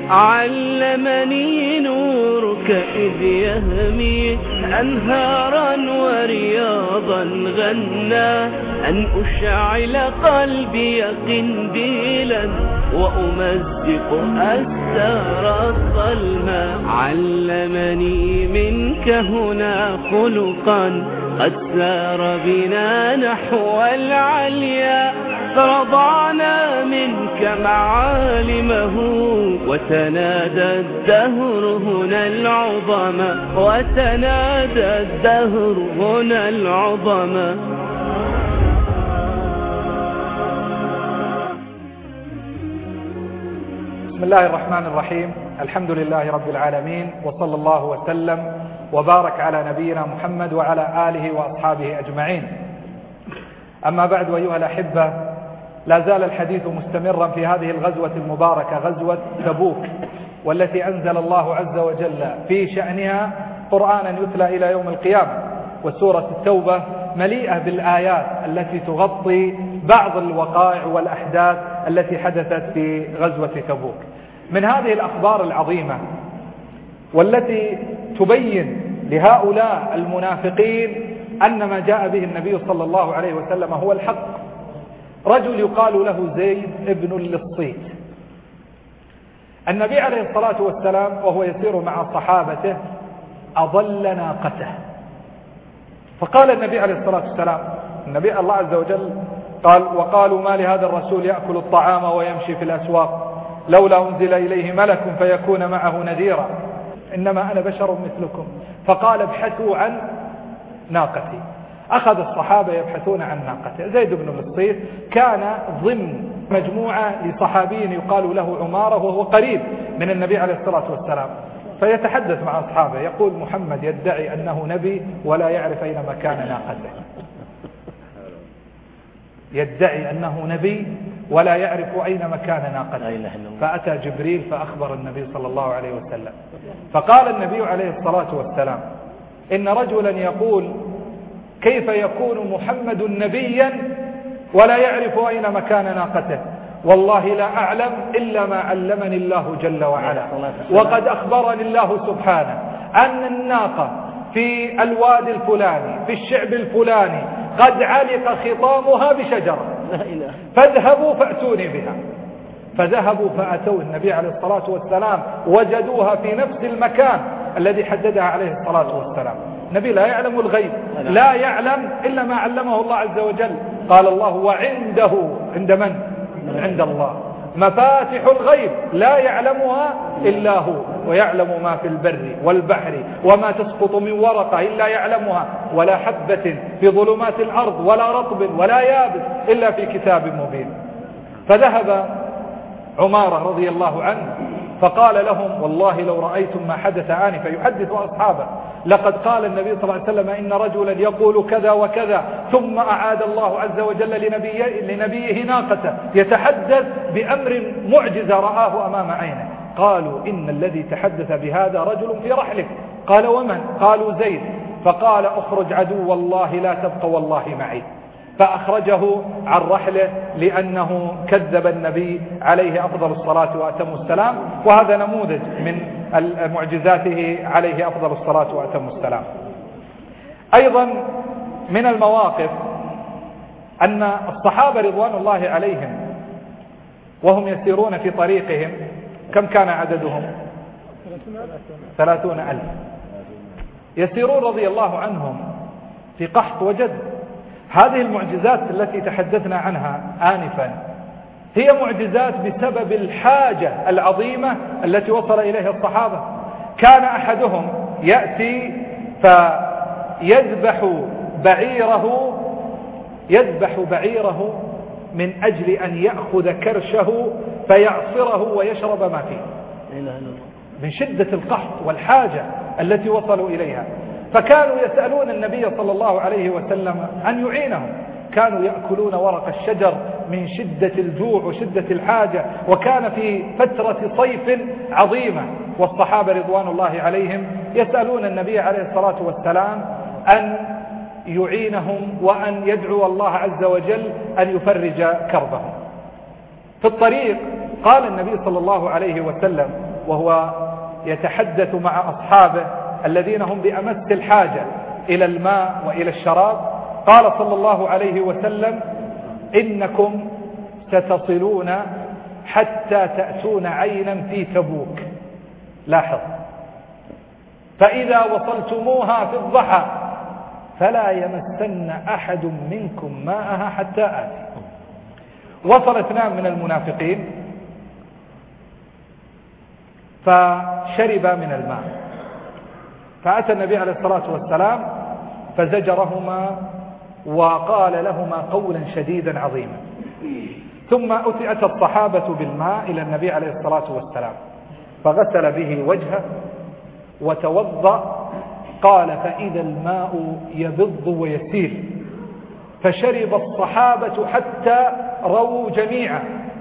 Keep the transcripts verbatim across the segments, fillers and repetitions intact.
علمني نورك إذ يهمي أنهارا ورياضا غنى أن أشعل قلبي قنديلا وأمزق أستار الظلمة. علمني منك هنا خلقا قد سار بنا نحو العليا، فرضعنا منك معالمه وتنادى الدهر هنا العظمى، وتنادى الدهر هنا العظمى. بسم الله الرحمن الرحيم. الحمد لله رب العالمين، وصلى الله وسلم وبارك على نبينا محمد وعلى آله وأصحابه أجمعين. أما بعد، أيها الأحبة، لا زال الحديث مستمرا في هذه الغزوة المباركة، غزوة تبوك، والتي أنزل الله عز وجل في شأنها قرآنا يتلى إلى يوم القيامة. وسورة التوبة مليئة بالآيات التي تغطي بعض الوقائع والأحداث التي حدثت في غزوة تبوك. من هذه الأخبار العظيمة والتي تبين لهؤلاء المنافقين أن ما جاء به النبي صلى الله عليه وسلم هو الحق، رجل يقال له زيد ابن اللصيت. النبي عليه الصلاة والسلام وهو يسير مع صحابته أضل ناقته، فقال النبي عليه الصلاة والسلام، النبي الله عز وجل قال: وقالوا ما لهذا الرسول يأكل الطعام ويمشي في الأسواق لولا أنزل إليه ملك فيكون معه نذيرا، إنما أنا بشر مثلكم. فقال: ابحثوا عن ناقتي. أخذ الصحابة يبحثون عن ناقته. زيد بن اللصيت كان ضمن مجموعة لصحابي يقال له عمارة، وهو قريب من النبي عليه الصلاة والسلام، فيتحدث مع أصحابه يقول: محمد يدعي أنه نبي ولا يعرف أين مكان ناقته، يدعي أنه نبي ولا يعرف أين مكان ناقته. فأتى جبريل فأخبر النبي صلى الله عليه وسلم، فقال النبي عليه الصلاة والسلام: إن رجلا يقول كيف يكون محمد نبيا ولا يعرف أين مكان ناقته؟ والله لا أعلم إلا ما علمني الله جل وعلا، وقد أخبرني الله سبحانه أن الناقة في الوادي الفلاني في الشعب الفلاني قد علق خطامها بشجرة، فاذهبوا فأتوني بها. فذهبوا فأتوا النبي عليه الصلاة والسلام، وجدوها في نفس المكان الذي حددها عليه الصلاة والسلام. النبي لا يعلم الغيب، لا يعلم إلا ما علمه الله عز وجل. قال الله: وعنده، عند من؟ عند الله، مفاتح الغيب لا يعلمها إلا هو، ويعلم ما في البر والبحر وما تسقط من ورقة إلا يعلمها، ولا حبة في ظلمات الأرض ولا رطب ولا يابس إلا في كتاب مبين. فذهب عمارة رضي الله عنه فقال لهم: والله لو رأيتم ما حدث آنفا، يحدث أصحابه، لقد قال النبي صلى الله عليه وسلم إن رجلا يقول كذا وكذا، ثم أعاد الله عز وجل لنبيه, لنبيه ناقته، يتحدث بأمر معجزة رآه أمام عينه. قالوا: إن الذي تحدث بهذا رجل في رحلك. قال: ومن؟ قالوا: زيد. فقال: اخرج عدو الله لا تبقى والله معي. فأخرجه عن رحله لأنه كذب النبي عليه أفضل الصلاة وأتم السلام. وهذا نموذج من معجزاته عليه أفضل الصلاة وأتم السلام. أيضا من المواقف أن الصحابة رضوان الله عليهم وهم يسيرون في طريقهم، كم كان عددهم؟ ثلاثون ألف، يسيرون رضي الله عنهم في قحط وجد. هذه المعجزات التي تحدثنا عنها آنفا هي معجزات بسبب الحاجة العظيمة التي وصل إليها الصحابة. كان أحدهم يأتي فيذبح بعيره يذبح بعيره من أجل أن يأخذ كرشه فيعصره ويشرب ما فيه، من شدة القحط والحاجة التي وصلوا إليها. فكانوا يسألون النبي صلى الله عليه وسلم أن يعينهم. كانوا يأكلون ورق الشجر من شدة الجوع وشدة الحاجة، وكان في فترة صيف عظيمة، والصحابة رضوان الله عليهم يسألون النبي عليه الصلاة والسلام أن يعينهم وأن يدعو الله عز وجل أن يفرج كربهم. في الطريق قال النبي صلى الله عليه وسلم وهو يتحدث مع أصحابه الذين هم بأمس الحاجة إلى الماء وإلى الشراب، قال صلى الله عليه وسلم: إنكم ستصلون حتى تأتون عينا في تبوك. لاحظ: فإذا وصلتموها في الضحى فلا يمسن أحد منكم ماءها حتى آتي. وصل اثنان من المنافقين فشربا من الماء، فأتى النبي عليه الصلاة والسلام فزجرهما وقال لهما قولا شديدا عظيما. ثم أتى الصحابة بالماء إلى النبي عليه الصلاة والسلام فغسل به وجهه وتوضأ. قال: فإذا الماء يبض ويسيل، فشرب الصحابة حتى رووا جميعا.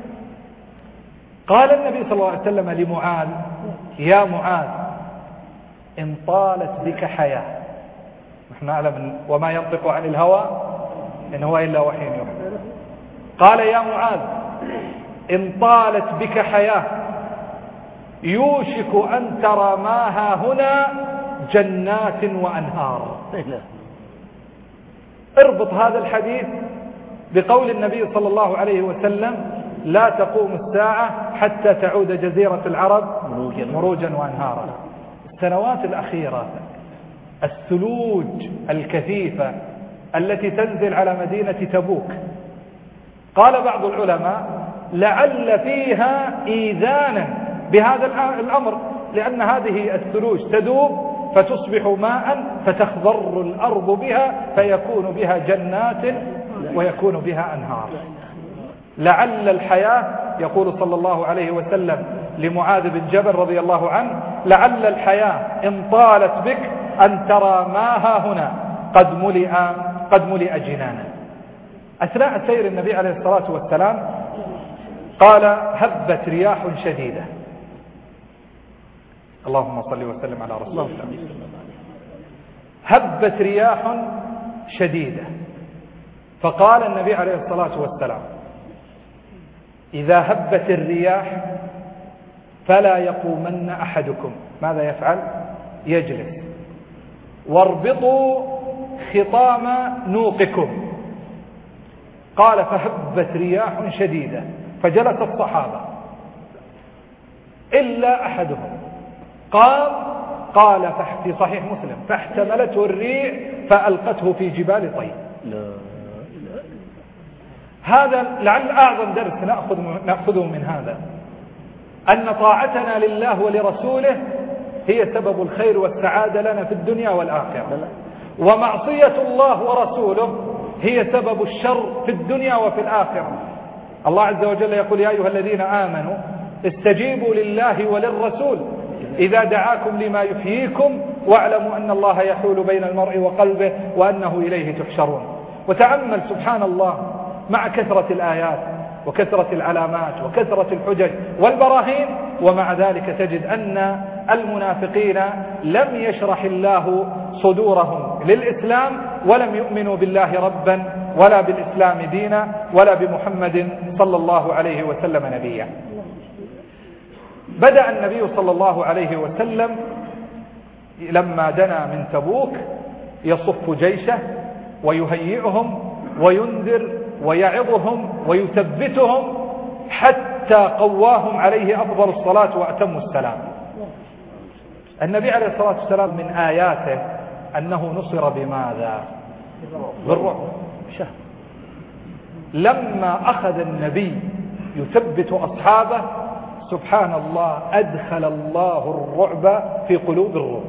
قال النبي صلى الله عليه وسلم لمعاذ: يا معاذ، إن طالت بك حياة. نحن نعلم وما ينطق عن الهوى إن هو إلا وحي يوحى. قال: يا معاذ، إن طالت بك حياة يوشك أن ترى ماها هنا جنات وأنهار. اربط هذا الحديث بقول النبي صلى الله عليه وسلم: لا تقوم الساعة حتى تعود جزيرة العرب مروجا وأنهارا. السنوات الأخيرة الثلوج الكثيفة التي تنزل على مدينة تبوك، قال بعض العلماء: لعل فيها إيذانا بهذا الأمر، لأن هذه الثلوج تذوب فتصبح ماء فتخضر الأرض بها فيكون بها جنات ويكون بها أنهار. لعل الحياة، يقول صلى الله عليه وسلم لمعاذ بن جبل رضي الله عنه: لعل الحياة إن طالت بك أن ترى ماها هنا قد ملئ قد ملئ جنانا. أثناء سير النبي عليه الصلاة والسلام قال: هبت رياح شديدة. اللهم صل وسلم على رسول الله. هبت رياح شديدة، فقال النبي عليه الصلاة والسلام: إذا هبت الرياح فلا يقومن أحدكم. ماذا يفعل؟ يجلس. واربطوا خطام نوقكم. قال: فهبت رياح شديدة فجلس الصحابة إلا أحدهم قال قال في صحيح مسلم: فاحتملته الريح فألقته في جبال طيب. هذا لعل أعظم درس نأخذ نأخذه من هذا، أن طاعتنا لله ولرسوله هي سبب الخير والسعادة لنا في الدنيا والآخرة، ومعصية الله ورسوله هي سبب الشر في الدنيا وفي الآخرة. الله عز وجل يقول: يا أيها الذين آمنوا استجيبوا لله وللرسول إذا دعاكم لما يحييكم واعلموا أن الله يحول بين المرء وقلبه وأنه إليه تحشرون. وتأمل سبحان الله، مع كثرة الآيات وكثرة العلامات وكثرة الحجج والبراهين، ومع ذلك تجد أن المنافقين لم يشرح الله صدورهم للإسلام، ولم يؤمنوا بالله ربا ولا بالإسلام دينا ولا بمحمد صلى الله عليه وسلم نبيا. بدأ النبي صلى الله عليه وسلم لما دنا من تبوك يصف جيشه ويهيئهم وينذر ويعظهم ويثبتهم حتى قواهم عليه أفضل الصلاة وأتم السلام. النبي عليه الصلاة والسلام من آياته أنه نصر بماذا؟ بالرعب. لما أخذ النبي يثبت أصحابه سبحان الله أدخل الله الرعب في قلوب الروم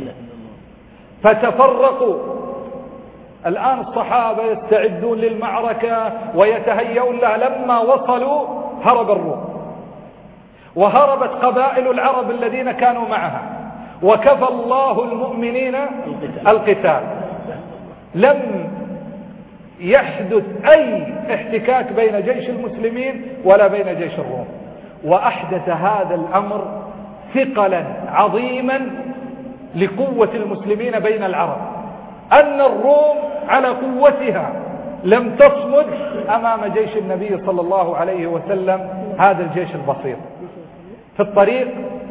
فتفرقوا. الآن الصحابة يستعدون للمعركة ويتهيئون لها، لما وصلوا هرب الروم وهربت قبائل العرب الذين كانوا معها، وكفى الله المؤمنين القتال. لم يحدث أي احتكاك بين جيش المسلمين ولا بين جيش الروم، وأحدث هذا الأمر ثقلا عظيما لقوة المسلمين بين العرب، أن الروم على قوتها لم تصمد أمام جيش النبي صلى الله عليه وسلم، هذا الجيش البسيط. في الطريق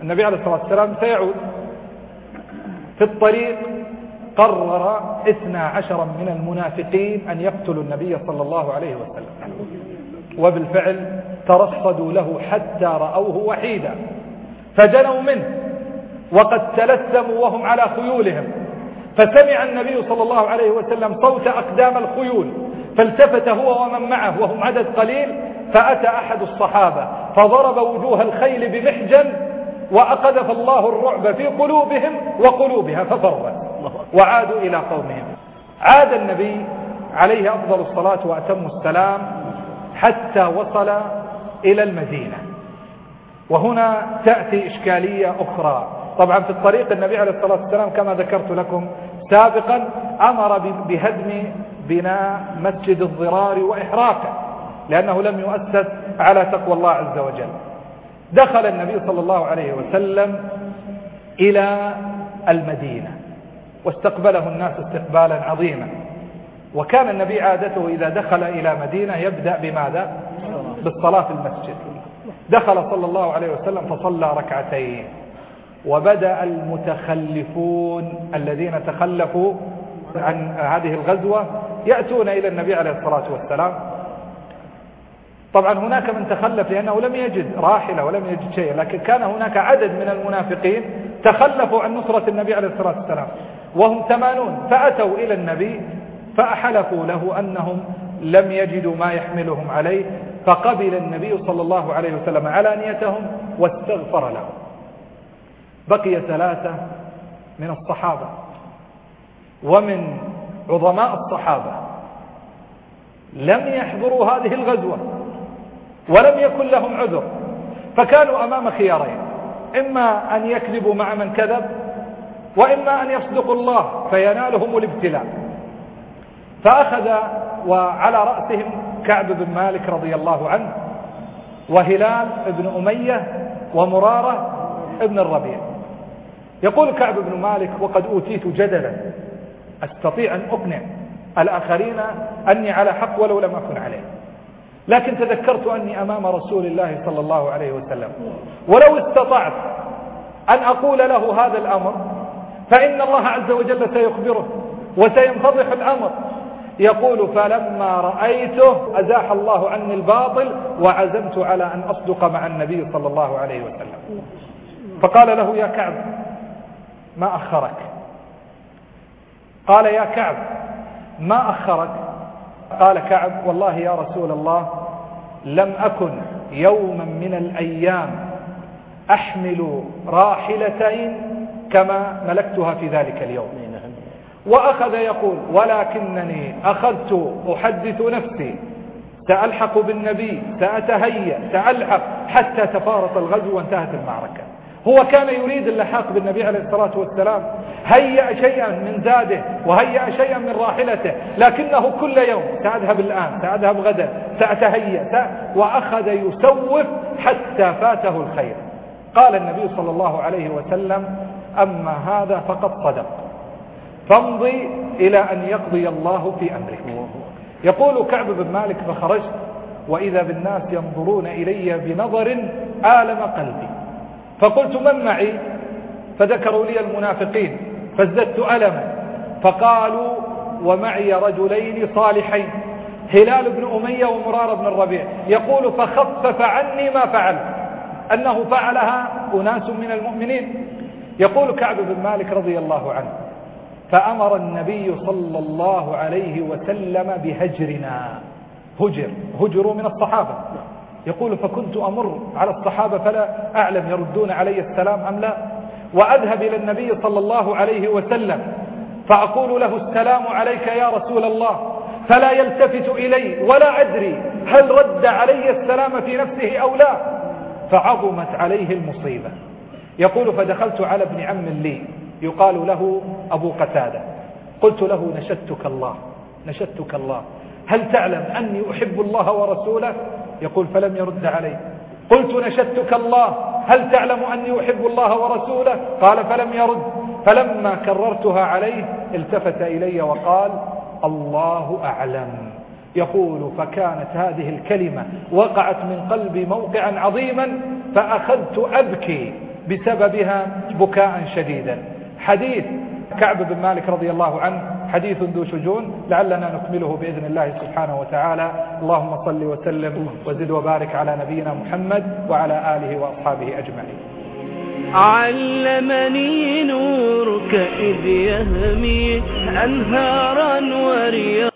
النبي عليه الصلاة والسلام سيعود. في الطريق قرر اثنا عشر من المنافقين أن يقتلوا النبي صلى الله عليه وسلم، وبالفعل ترصدوا له حتى رأوه وحيدا فدنوا منه وقد تلثموا وهم على خيولهم، فسمع النبي صلى الله عليه وسلم صوت أقدام الخيول فالتفت هو ومن معه وهم عدد قليل، فأتى أحد الصحابة فضرب وجوه الخيل بمحجن وأقذف الله الرعب في قلوبهم وقلوبها ففرت وعادوا إلى قومهم. عاد النبي عليه أفضل الصلاة وأتم السلام حتى وصل إلى المدينة. وهنا تأتي إشكالية أخرى. طبعا في الطريق النبي عليه الصلاة والسلام كما ذكرت لكم سابقا أمر بهدم بناء مسجد الضرار وإحراقه لأنه لم يؤسس على تقوى الله عز وجل. دخل النبي صلى الله عليه وسلم إلى المدينة واستقبله الناس استقبالا عظيما، وكان النبي عادته إذا دخل إلى مدينة يبدأ بماذا؟ بالصلاة في المسجد. دخل صلى الله عليه وسلم فصلى ركعتين، وبدأ المتخلفون الذين تخلفوا عن هذه الغزوة يأتون إلى النبي عليه الصلاة والسلام. طبعا هناك من تخلف لأنه لم يجد راحلة ولم يجد شيء، لكن كان هناك عدد من المنافقين تخلفوا عن نصرة النبي عليه الصلاة والسلام وهم ثمانون، فأتوا إلى النبي فأحلفوا له أنهم لم يجدوا ما يحملهم عليه، فقبل النبي صلى الله عليه وسلم علانيتهم واستغفر لهم. بقي ثلاثة من الصحابة ومن عظماء الصحابة لم يحضروا هذه الغزوة ولم يكن لهم عذر، فكانوا أمام خيارين: إما أن يكذبوا مع من كذب، وإما أن يصدقوا الله فينالهم الابتلاء. فأخذ وعلى رأسهم كعب بن مالك رضي الله عنه وهلال بن أمية ومرارة ابن الربيع. يقول كعب بن مالك: وقد أوتيت جدلا أستطيع أن أقنع الآخرين أني على حق ولو لم أكن عليه، لكن تذكرت أني أمام رسول الله صلى الله عليه وسلم، ولو استطعت أن أقول له هذا الأمر فإن الله عز وجل سيخبره وسينفضح الأمر. يقول: فلما رأيته أزاح الله عني الباطل وعزمت على أن أصدق مع النبي صلى الله عليه وسلم. فقال له: يا كعب ما أخرك؟ قال: يا كعب ما أخرك؟ قال كعب: والله يا رسول الله لم أكن يوما من الأيام أحمل راحلتين كما ملكتها في ذلك اليوم. وأخذ يقول: ولكنني أخذت أحدث نفسي سألحق بالنبي، سأتهيأ، سألحق، حتى تفارط الغزو وانتهت المعركة. هو كان يريد اللحاق بالنبي عليه الصلاة والسلام، هيأ شيئا من زاده وهيأ شيئا من راحلته، لكنه كل يوم: سأذهب الآن، سأذهب غدا، سأتهيأ، سأ... وأخذ يسوف حتى فاته الخير. قال النبي صلى الله عليه وسلم: أما هذا فقد صدق، فامضي إلى أن يقضي الله في أمرك. يقول كعب بن مالك: فخرجت وإذا بالناس ينظرون إلي بنظر آلم قلبي، فقلت: من معي؟ فذكروا لي المنافقين فازددت ألما، فقالوا: ومعي رجلين صالحين، هلال بن أمية ومرار بن الربيع. يقول: فخفف عني ما فعل، أنه فعلها أناس من المؤمنين. يقول كعب بن مالك رضي الله عنه: فأمر النبي صلى الله عليه وسلم بهجرنا. هجر هجروا من الصحابة. يقول: فكنت أمر على الصحابة فلا أعلم يردون علي السلام أم لا، وأذهب إلى النبي صلى الله عليه وسلم فأقول له: السلام عليك يا رسول الله، فلا يلتفت إلي ولا أدري هل رد علي السلام في نفسه أو لا، فعظمت عليه المصيبة. يقول: فدخلت على ابن عم لي يقال له أبو قتادة، قلت له: نشدتك الله نشدتك الله، هل تعلم أني أحب الله ورسوله؟ يقول: فلم يرد علي. قلت: نشدتك الله، هل تعلم أني أحب الله ورسوله؟ قال: فلم يرد. فلما كررتها عليه التفت إلي وقال: الله أعلم. يقول: فكانت هذه الكلمة وقعت من قلبي موقعا عظيما، فأخذت أبكي بسببها بكاء شديدا. حديث كعب بن مالك رضي الله عنه حديث ذو شجون، لعلنا نكمله بإذن الله سبحانه وتعالى. اللهم صل وسلم وزد وبارك على نبينا محمد وعلى آله وأصحابه أجمعين. علمني نورك إذ يهمي أنهارا ورياضا